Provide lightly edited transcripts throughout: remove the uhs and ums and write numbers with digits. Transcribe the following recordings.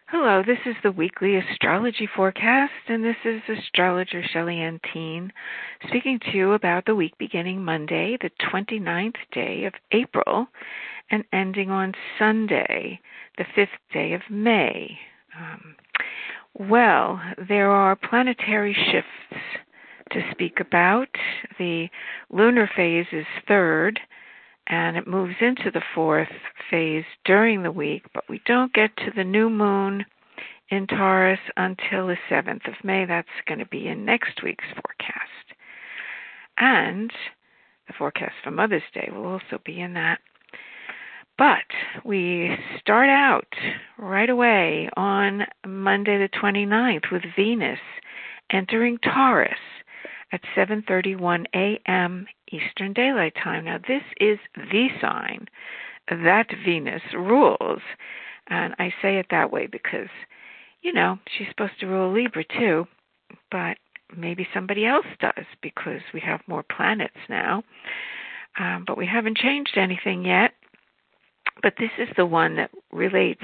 Hello, this is the weekly astrology forecast, and this is astrologer Shelley Ann Teen speaking to you about the week beginning Monday, the 29th day of April, and ending on Sunday, the 5th day of May. There are planetary shifts to speak about. The lunar phase is third, and it moves into the fourth phase during the week, but we don't get to the new moon in Taurus until the 7th of May. That's going to be in next week's forecast. And the forecast for Mother's Day will also be in that. But we start out right away on Monday the 29th with Venus entering Taurus at 7:31 a.m. Eastern Daylight Time. Now, this is the sign that Venus rules. And I say it that way because, she's supposed to rule Libra too, but maybe somebody else does because we have more planets now. But we haven't changed anything yet. But this is the one that relates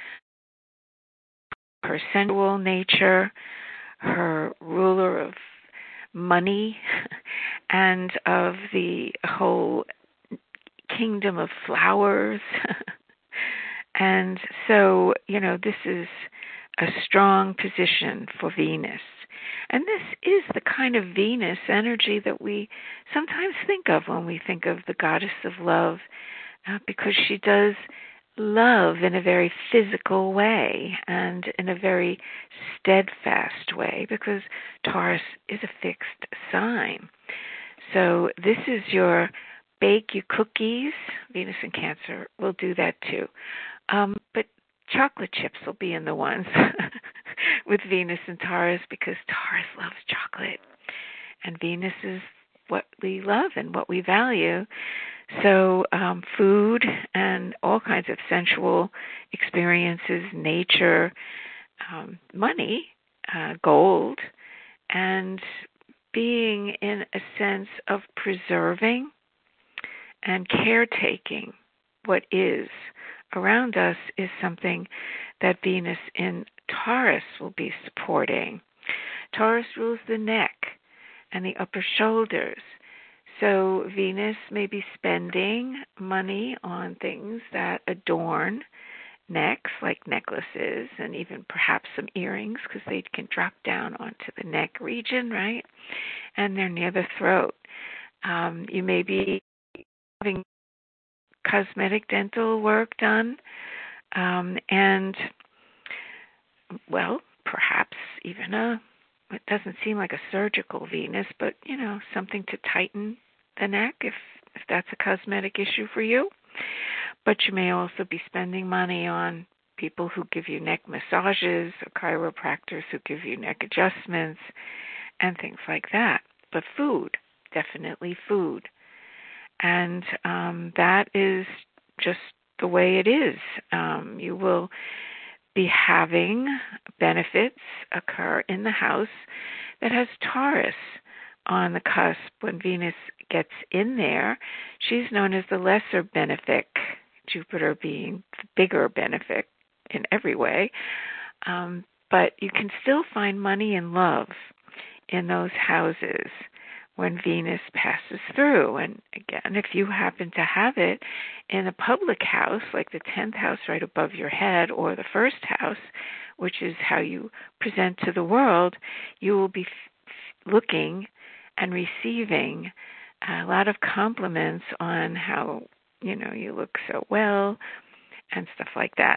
her sensual nature, her ruler of money, and of the whole kingdom of flowers. And so, this is a strong position for Venus. And this is the kind of Venus energy that we sometimes think of when we think of the goddess of love, because she does love in a very physical way and in a very steadfast way, because Taurus is a fixed sign. So this is your bake your cookies. Venus in Cancer will do that too. But chocolate chips will be in the ones with Venus and Taurus, because Taurus loves chocolate and Venus is what we love and what we value. So food and all kinds of sensual experiences, nature, money, gold, and being in a sense of preserving and caretaking what is around us is something that Venus in Taurus will be supporting. Taurus rules the neck and the upper shoulders. So Venus may be spending money on things that adorn necks, like necklaces, and even perhaps some earrings, because they can drop down onto the neck region, right? And they're near the throat. You may be having cosmetic dental work done, and, perhaps even it doesn't seem like a surgical Venus, but, something to tighten the neck if that's a cosmetic issue for you. But you may also be spending money on people who give you neck massages, or chiropractors who give you neck adjustments, and things like that. But food, definitely food. And that is just the way it is. You will be having benefits occur in the house that has Taurus on the cusp. When Venus gets in there, she's known as the lesser benefic, Jupiter being the bigger benefic in every way. But you can still find money and love in those houses when Venus passes through. And again, if you happen to have it in a public house, like the 10th house right above your head, or the first house, which is how you present to the world, you will be looking and receiving a lot of compliments on how, you look so well and stuff like that.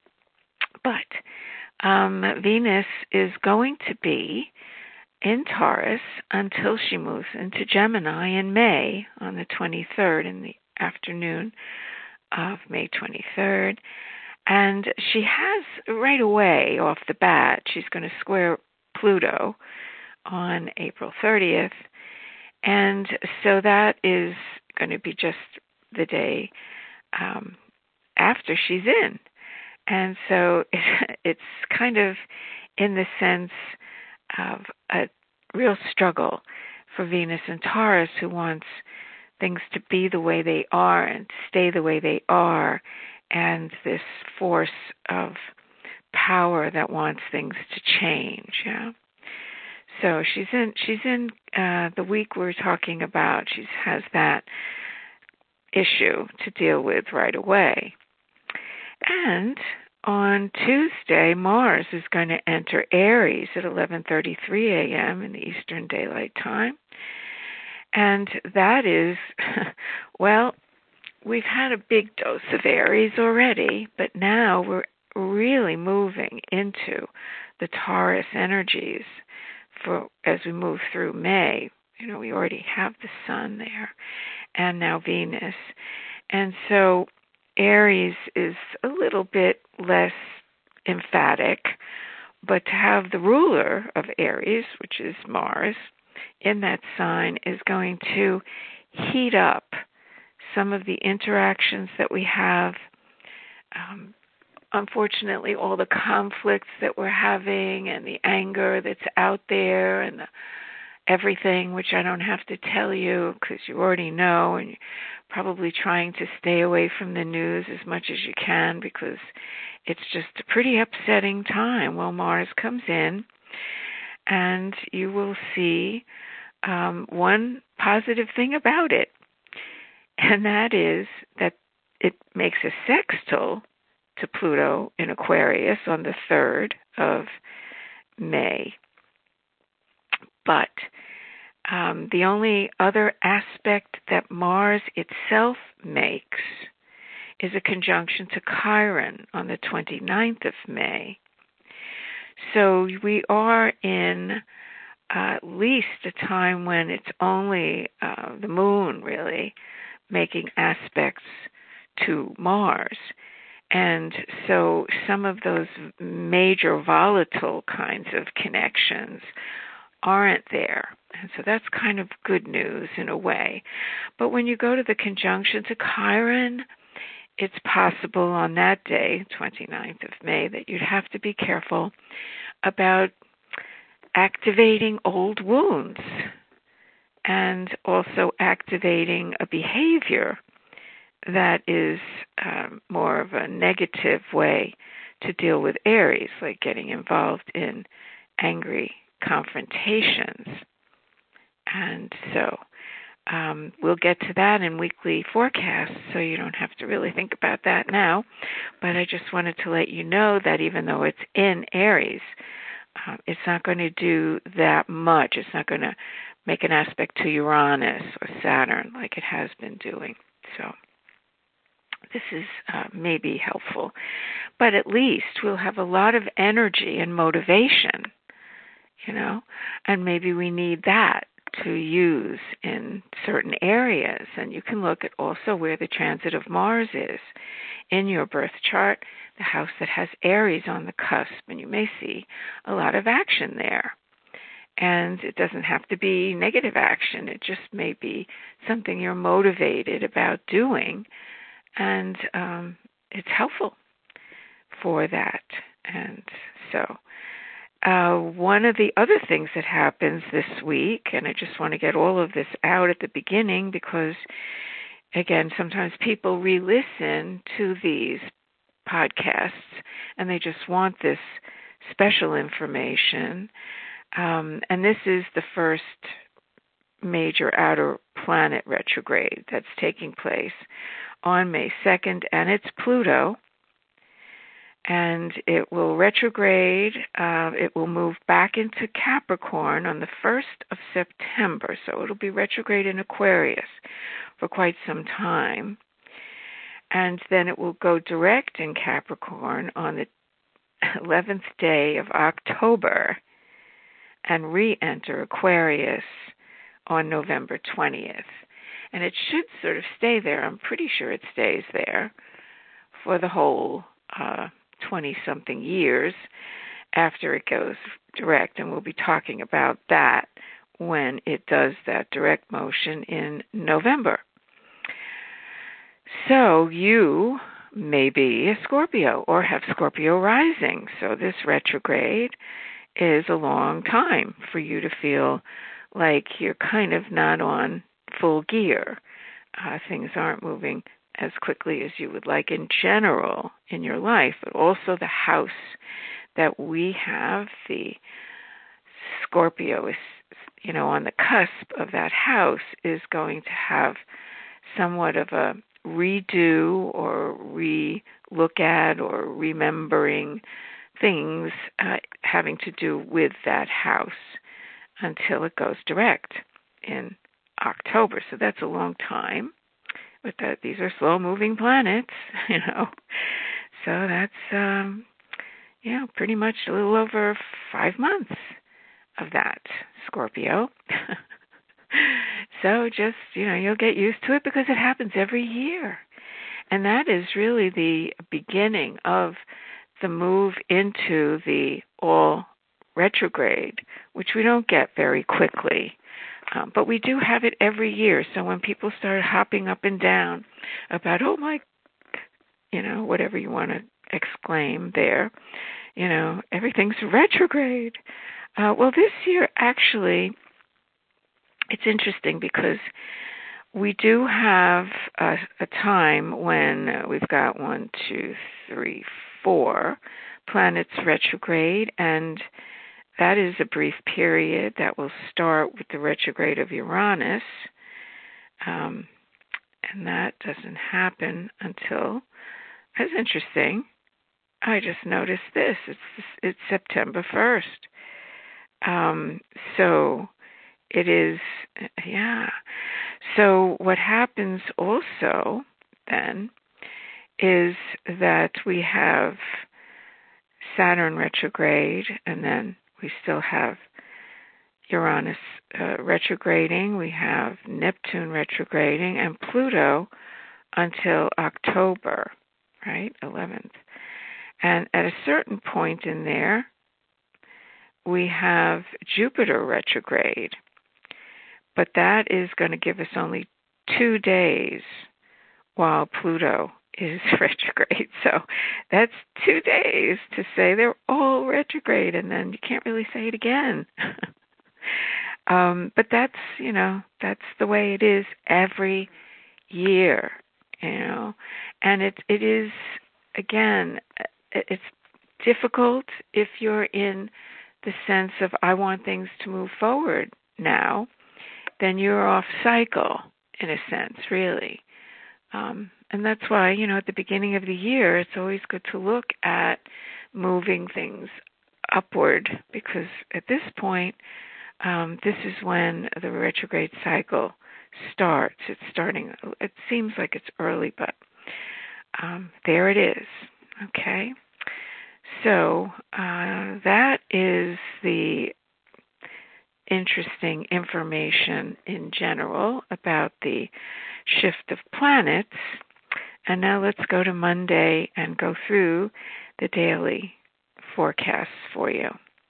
But Venus is going to be in Taurus until she moves into Gemini in May, on the 23rd, in the afternoon of May 23rd. And she has, right away off the bat, she's going to square Pluto on April 30th. And so that is going to be just the day after she's in. And so it's kind of in the sense of a real struggle for Venus and Taurus, who wants things to be the way they are and stay the way they are, and this force of power that wants things to change. Yeah. So she's in the week we're talking about. She has that issue to deal with right away. And on Tuesday, Mars is going to enter Aries at 11:33 a.m. in the Eastern Daylight Time. And that is, well, we've had a big dose of Aries already, but now we're really moving into the Taurus energies as we move through May. We already have the Sun there and now Venus. And so Aries is a little bit less emphatic, but to have the ruler of Aries, which is Mars, in that sign is going to heat up some of the interactions that we have. Unfortunately, all the conflicts that we're having and the anger that's out there and everything, which I don't have to tell you because you already know, and you're probably trying to stay away from the news as much as you can because it's just a pretty upsetting time. Well, Mars comes in, and you will see one positive thing about it, and that is that it makes a sextile to Pluto in Aquarius on the 3rd of May. But the only other aspect that Mars itself makes is a conjunction to Chiron on the 29th of May. So we are in at least a time when it's only the moon really making aspects to Mars. And so some of those major volatile kinds of connections aren't there. And so that's kind of good news in a way. But when you go to the conjunction to Chiron, it's possible on that day, 29th of May, that you'd have to be careful about activating old wounds and also activating a behavior that is more of a negative way to deal with Aries, like getting involved in angry confrontations. And so we'll get to that in weekly forecasts, so you don't have to really think about that now. But I just wanted to let you know that even though it's in Aries, it's not going to do that much. It's not going to make an aspect to Uranus or Saturn like it has been doing. So this is maybe helpful. But at least we'll have a lot of energy and motivation, and maybe we need that to use in certain areas. And you can look at also where the transit of Mars is in your birth chart, the house that has Aries on the cusp, and you may see a lot of action there. And it doesn't have to be negative action. It just may be something you're motivated about doing, and it's helpful for that. And so one of the other things that happens this week, and I just want to get all of this out at the beginning because, again, sometimes people re-listen to these podcasts and they just want this special information. And this is the first major outer planet retrograde that's taking place on May 2nd, and it's Pluto. And it will retrograde, it will move back into Capricorn on the 1st of September. So it'll be retrograde in Aquarius for quite some time. And then it will go direct in Capricorn on the 11th day of October and re-enter Aquarius on November 20th. And it should sort of stay there. I'm pretty sure it stays there for the whole 20-something years after it goes direct, and we'll be talking about that when it does that direct motion in November. So you may be a Scorpio or have Scorpio rising, so this retrograde is a long time for you to feel like you're kind of not on full gear. Things aren't moving as quickly as you would like in general in your life, but also the house that we have, the Scorpio is, on the cusp of that house, is going to have somewhat of a redo or re-look at or remembering things having to do with that house until it goes direct in October. So that's a long time. But these are slow-moving planets, So that's, pretty much a little over 5 months of that, Scorpio. So just, you'll get used to it because it happens every year. And that is really the beginning of the move into the all retrograde, which we don't get very quickly. But we do have it every year. So when people start hopping up and down about, oh my, whatever you want to exclaim there, everything's retrograde. Well, this year, actually, it's interesting because we do have a time when we've got 1, 2, 3, 4 planets retrograde, and that is a brief period that will start with the retrograde of Uranus, and that doesn't happen until, that's interesting, I just noticed this, it's September 1st. So it is, So what happens also then is that we have Saturn retrograde, and then we still have Uranus retrograding, we have Neptune retrograding, and Pluto until October, right, 11th. And at a certain point in there, we have Jupiter retrograde, but that is going to give us only 2 days while Pluto is retrograde. So that's 2 days to say they're all retrograde, and then you can't really say it again. But that's, that's the way it is every year, and it is, again, it's difficult if you're in the sense of, I want things to move forward now, then you're off cycle, in a sense, really. And that's why, at the beginning of the year, it's always good to look at moving things upward, because at this point, this is when the retrograde cycle starts. It's starting, it seems like it's early, but there it is, okay? So that is the interesting information in general about the shift of planets. And now let's go to Monday and go through the daily forecasts for you.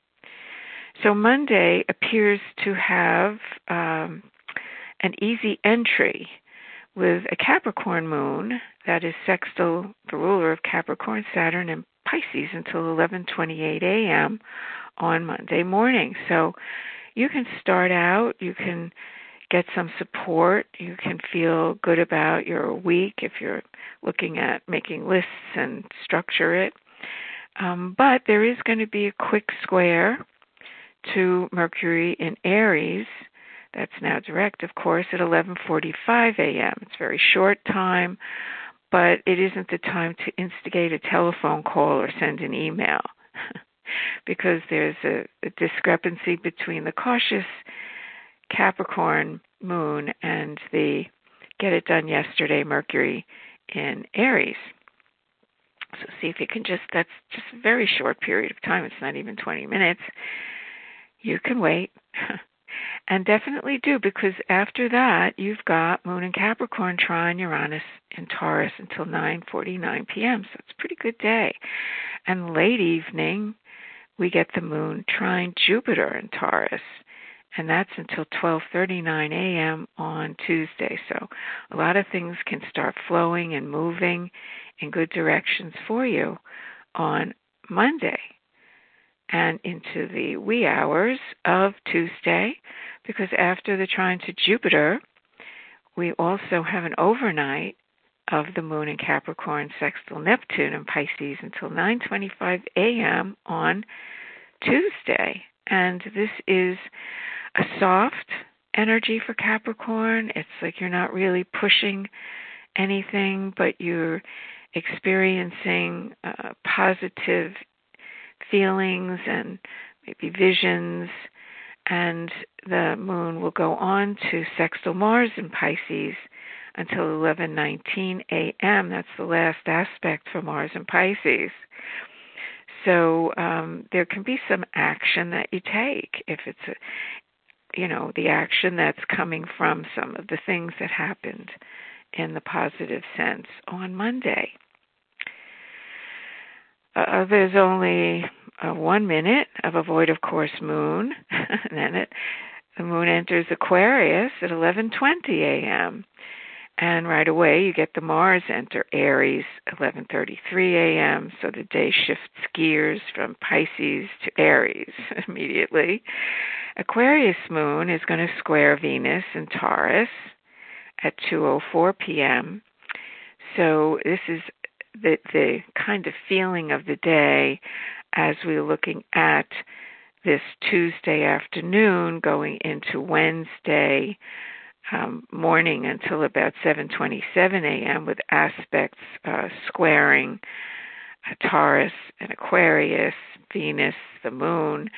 So Monday appears to have an easy entry with a Capricorn moon that is sextile the ruler of Capricorn, Saturn, and Pisces until 11:28 a.m. on Monday morning. So you can start out, you can get some support, you can feel good about your week if you're looking at making lists and structure it. But there is going to be a quick square to Mercury in Aries. That's now direct, of course, at 11:45 a.m. It's a very short time, but it isn't the time to instigate a telephone call or send an email because there's a discrepancy between the cautious Capricorn moon and the get it done yesterday Mercury in Aries. So see if you can that's just a very short period of time. It's not even 20 minutes. You can wait. And definitely do, because after that, you've got Moon in Capricorn trine Uranus in Taurus until 9:49 p.m., so it's a pretty good day. And late evening, we get the Moon trine Jupiter in Taurus, and that's until 12:39 a.m. on Tuesday. So a lot of things can start flowing and moving in good directions for you on Monday and into the wee hours of Tuesday, because after the trine to Jupiter, we also have an overnight of the moon in Capricorn sextile Neptune in Pisces until 9:25 a.m. on Tuesday. And this is a soft energy for Capricorn. It's like you're not really pushing anything, but you're experiencing positive feelings and maybe visions. And the moon will go on to sextile Mars in Pisces until 11:19 a.m. That's the last aspect for Mars in Pisces. So there can be some action that you take if it's the action that's coming from some of the things that happened in the positive sense on Monday. There's only 1 minute of a void of course moon, and then the moon enters Aquarius at 11:20 a.m. And right away you get the Mars enter Aries 11:33 a.m. So the day shifts gears from Pisces to Aries immediately. Aquarius moon is going to square Venus in Taurus at 2:04 p.m. So this is the kind of feeling of the day as we're looking at this Tuesday afternoon going into Wednesday morning until about 7:27 a.m. with aspects squaring Taurus and Aquarius, Venus, the moon.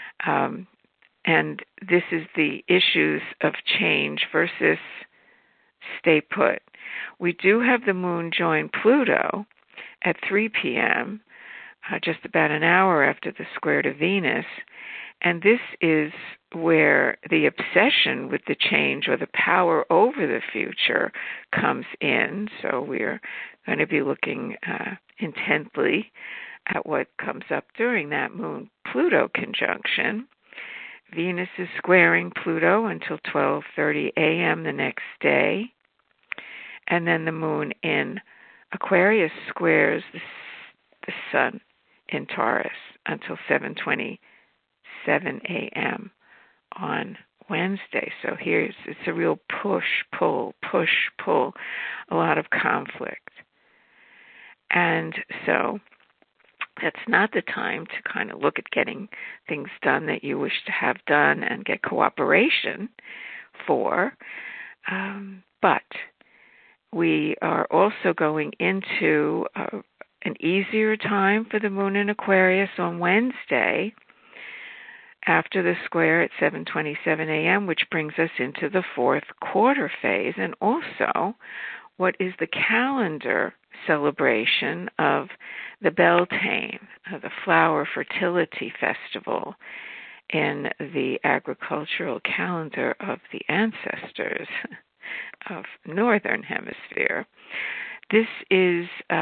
And this is the issues of change versus stay put. We do have the moon join Pluto at 3 p.m., just about an hour after the square to Venus. And this is where the obsession with the change or the power over the future comes in. So we're going to be looking intently at what comes up during that moon-Pluto conjunction. Venus is squaring Pluto until 12:30 a.m. the next day. And then the moon in Aquarius squares the sun in Taurus until 7:27 a.m. on Wednesday. So it's a real push-pull, a lot of conflict. And so that's not the time to kind of look at getting things done that you wish to have done and get cooperation for. But we are also going into an easier time for the moon in Aquarius on Wednesday after the square at 7:27 a.m., which brings us into the fourth quarter phase, and also what is the calendar celebration of the Beltane, the flower fertility festival in the agricultural calendar of the ancestors of Northern Hemisphere. This is,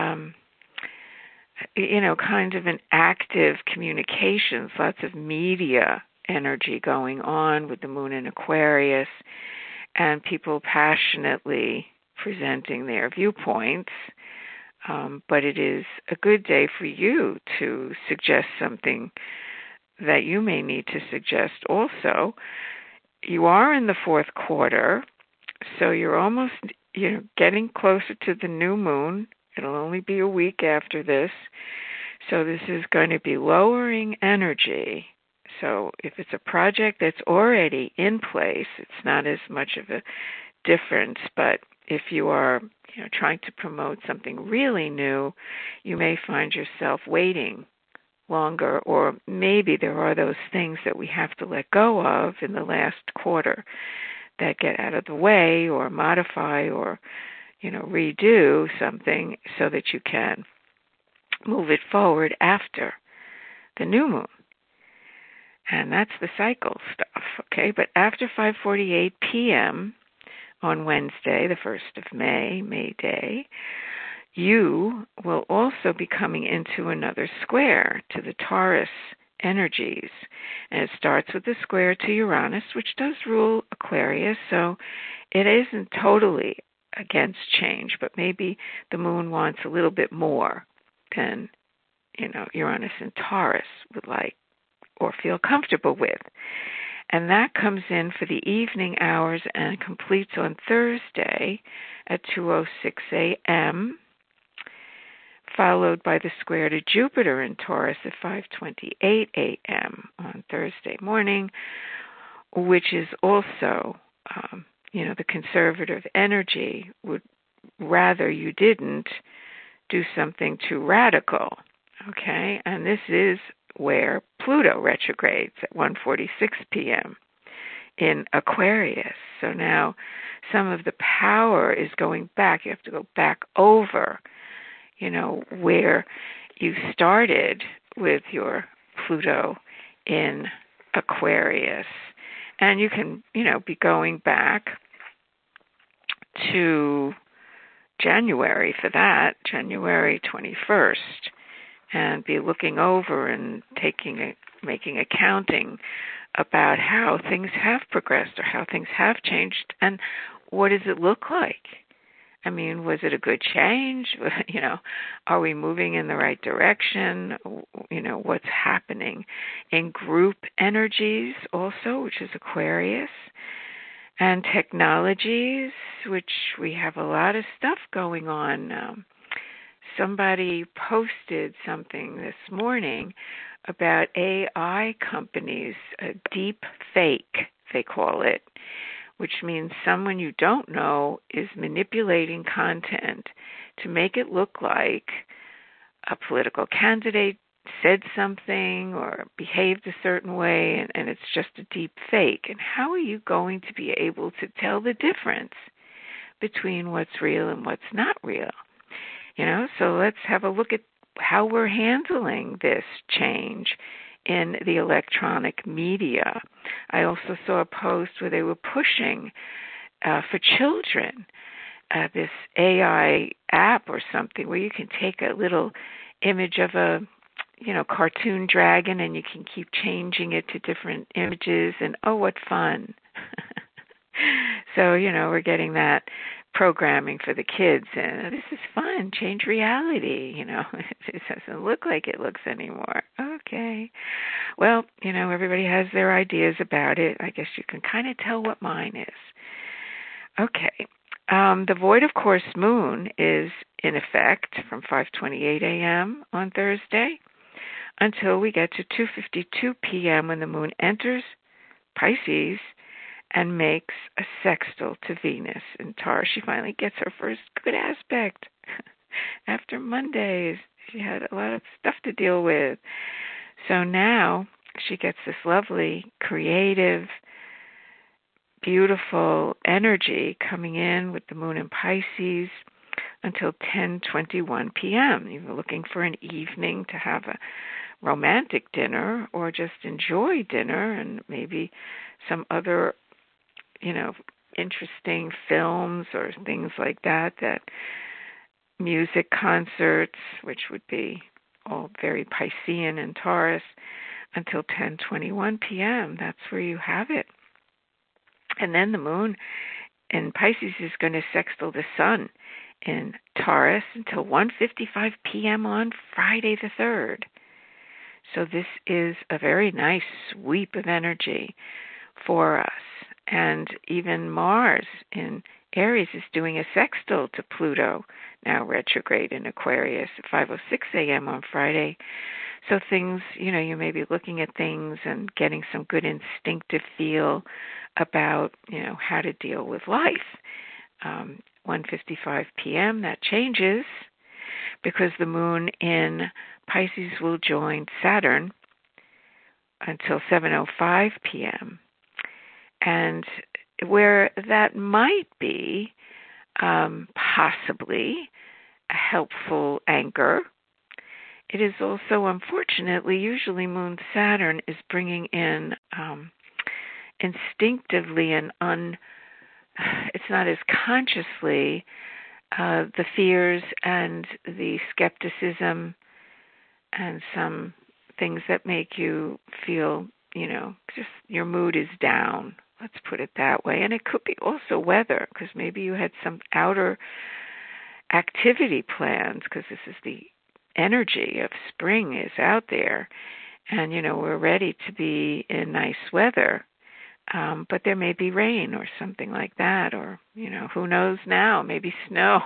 kind of an active communications, lots of media energy going on with the moon in Aquarius, and people passionately presenting their viewpoints. But it is a good day for you to suggest something that you may need to suggest also. You are in the fourth quarter, so you're almost getting closer to the new moon. It'll only be a week after this. So this is going to be lowering energy. So if it's a project that's already in place, it's not as much of a difference. But if you are trying to promote something really new, you may find yourself waiting longer, or maybe there are those things that we have to let go of in the last quarter that get out of the way or modify or redo something so that you can move it forward after the new moon. And that's the cycle stuff, okay? But after 5:48 p.m. on Wednesday, the 1st of May Day, you will also be coming into another square to the Taurus energies. And it starts with the square to Uranus, which does rule Aquarius, so it isn't totally against change, but maybe the moon wants a little bit more than, Uranus and Taurus would like or feel comfortable with. And that comes in for the evening hours and completes on Thursday at 2:06 a.m., followed by the square to Jupiter in Taurus at 5:28 a.m. on Thursday morning, which is also, the conservative energy would rather you didn't do something too radical, okay? And this is where Pluto retrogrades at 1:46 p.m. in Aquarius. So now some of the power is going back. You have to go back over, where you started with your Pluto in Aquarius. And you can, be going back to January for that, January 21st, and be looking over and making accounting about how things have progressed or how things have changed and what does it look like. I mean, was it a good change? Are we moving in the right direction? What's happening in group energies also, which is Aquarius, and technologies, which we have a lot of stuff going on. Somebody posted something this morning about AI companies, deep fake, they call it, which means someone you don't know is manipulating content to make it look like a political candidate said something or behaved a certain way, and it's just a deep fake. And how are you going to be able to tell the difference between what's real and what's not real? So let's have a look at how we're handling this change in the electronic media. I also saw a post where they were pushing for children this AI app or something where you can take a little image of a cartoon dragon and you can keep changing it to different images, and oh, what fun. So, we're getting that programming for the kids, and this is fun, change reality, it doesn't look like it looks anymore. Okay. Well, everybody has their ideas about it. I guess you can kind of tell what mine is. Okay. The void of course moon is in effect from 5:28 a.m. on Thursday until we get to 2:52 p.m. when the moon enters Pisces and makes a sextile to Venus in Taurus. She finally gets her first good aspect after Mondays. She had a lot of stuff to deal with. So now she gets this lovely, creative, beautiful energy coming in with the moon in Pisces until 10:21 p.m. You're looking for an evening to have a romantic dinner or just enjoy dinner and maybe some other interesting films or things like that, music concerts, which would be all very Piscean and Taurus, until 10:21 p.m. That's where you have it. And then the moon in Pisces is going to sextile the sun in Taurus until 1:55 p.m. on Friday the 3rd. So this is a very nice sweep of energy for us. And even Mars in Aries is doing a sextile to Pluto, now retrograde in Aquarius at 5:06 a.m. on Friday. So things, you may be looking at things and getting some good instinctive feel about, how to deal with life. 1:55 p.m., that changes because the moon in Pisces will join Saturn until 7:05 p.m. And where that might be possibly a helpful anchor, it is also, unfortunately, usually Moon Saturn is bringing in instinctively and it's not as consciously the fears and the skepticism and some things that make you feel, just your mood is down. Let's put it that way. And it could be also weather, because maybe you had some outer activity plans, because this is the energy of spring is out there. And, we're ready to be in nice weather. But there may be rain or something like that, or, who knows now, maybe snow.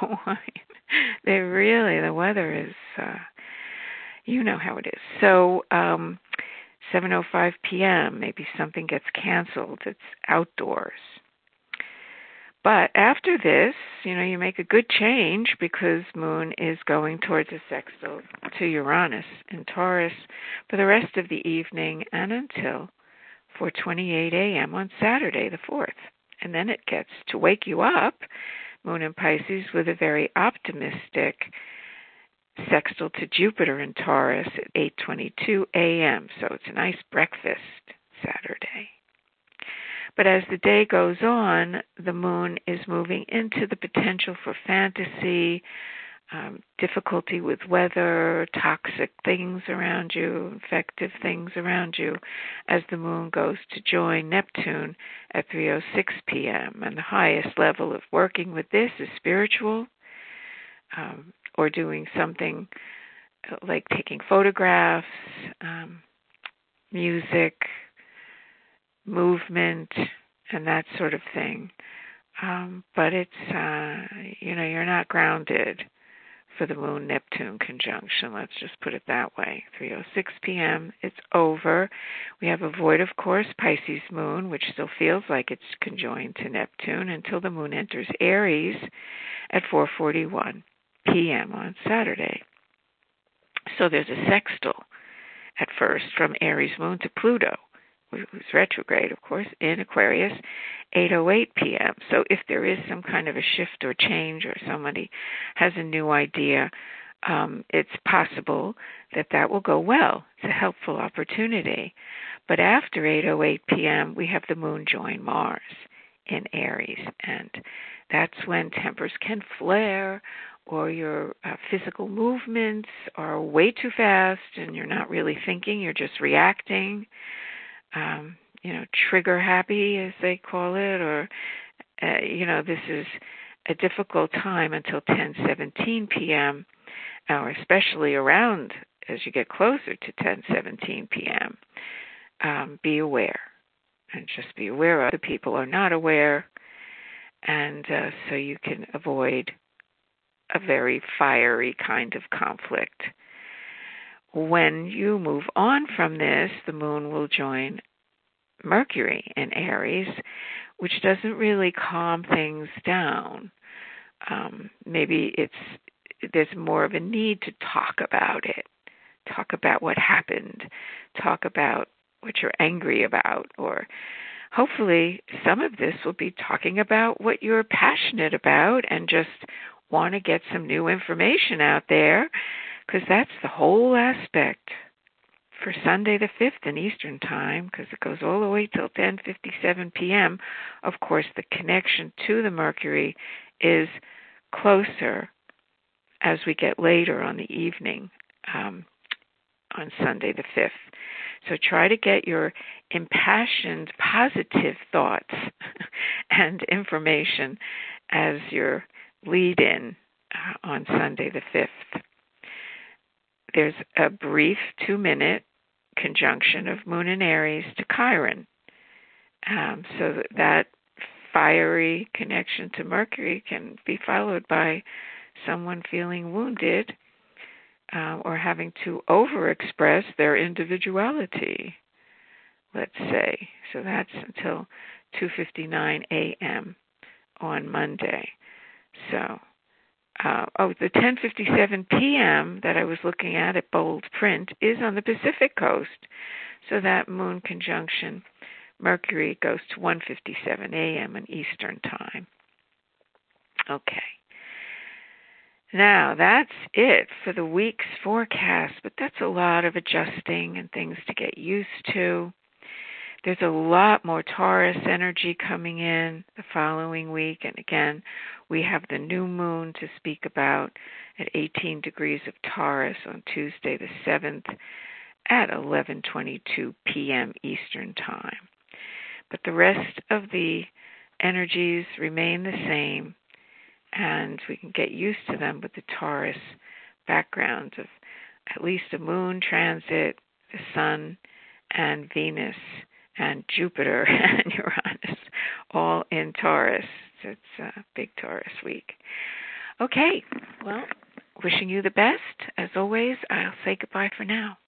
The weather is, you know how it is. So, 7:05 p.m., maybe something gets canceled that's outdoors. But after this, you make a good change because Moon is going towards a sextile to Uranus in Taurus for the rest of the evening and until 4:28 a.m. on Saturday the 4th. And then it gets to wake you up, Moon in Pisces, with a very optimistic sextile to Jupiter in Taurus at 8:22 a.m. So it's a nice breakfast Saturday. But as the day goes on, the Moon is moving into the potential for fantasy, difficulty with weather, toxic things around you, infective things around you, as the Moon goes to join Neptune at 3:06 p.m. And the highest level of working with this is spiritual, or doing something like taking photographs, music, movement, and that sort of thing. But it's, you're not grounded for the Moon-Neptune conjunction. Let's just put it that way. 3:06 p.m., it's over. We have a void, of course, Pisces Moon, which still feels like it's conjoined to Neptune until the Moon enters Aries at 4:41 p.m. on Saturday. So there's a sextile at first from Aries Moon to Pluto, who's retrograde, of course, in Aquarius, 8:08 p.m. So if there is some kind of a shift or change, or somebody has a new idea, it's possible that will go well. It's a helpful opportunity. But after 8:08 p.m., we have the Moon join Mars in Aries, and that's when tempers can flare, or your physical movements are way too fast, and you're not really thinking, you're just reacting. Trigger happy, as they call it, or, this is a difficult time until 10:17 p.m., or especially around as you get closer to 10:17 p.m. Be aware, and just be aware other people are not aware, and so you can avoid a very fiery kind of conflict. When you move on from this, the Moon will join Mercury in Aries, which doesn't really calm things down. Maybe there's more of a need to talk about it, talk about what happened, talk about what you're angry about, or hopefully some of this will be talking about what you're passionate about and just want to get some new information out there, because that's the whole aspect for Sunday the 5th in Eastern Time, because it goes all the way till 10:57 p.m. Of course, the connection to the Mercury is closer as we get later on the evening on Sunday the 5th. So try to get your impassioned, positive thoughts and information as your lead-in on Sunday the 5th. There's a brief 2-minute conjunction of Moon in Aries to Chiron. So that fiery connection to Mercury can be followed by someone feeling wounded or having to overexpress their individuality, let's say. So that's until 2:59 a.m. on Monday. So, the 10:57 p.m. that I was looking at bold print is on the Pacific coast. So that Moon conjunction, Mercury, goes to 1:57 a.m. in Eastern Time. Okay. Now, that's it for the week's forecast, but that's a lot of adjusting and things to get used to. There's a lot more Taurus energy coming in the following week, and again, we have the new moon to speak about at 18 degrees of Taurus on Tuesday the 7th at 11:22 p.m. Eastern Time. But the rest of the energies remain the same, and we can get used to them with the Taurus background of at least a moon transit, the sun, and Venus and Jupiter and Uranus all in Taurus. It's a big Taurus week. Okay, well, wishing you the best. As always, I'll say goodbye for now.